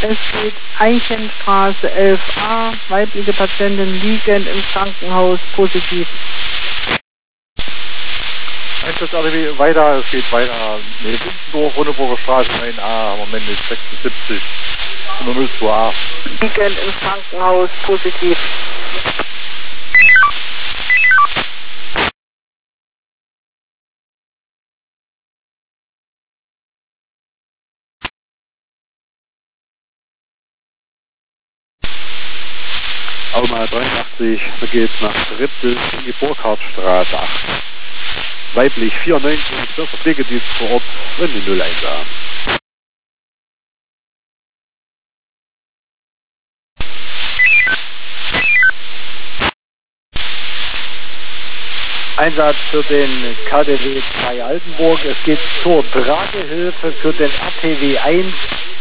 Es geht Eichenstraße 11a. Weibliche Patientin liegend im Krankenhaus positiv. Einsatz RTW weiter, es geht weiter. Nee, Windendorf, Runneburger Straße 9a, Moment mit 76 und 02a. Liegend im Krankenhaus positiv. Auma 83, da geht's nach Rippel in die Burkhardtstraße 8. Weiblich 94, Förster Pflegedienst vor Ort und die 01 a. Einsatz für den KDW 2 Altenburg. Es geht zur Tragehilfe für den RTW 1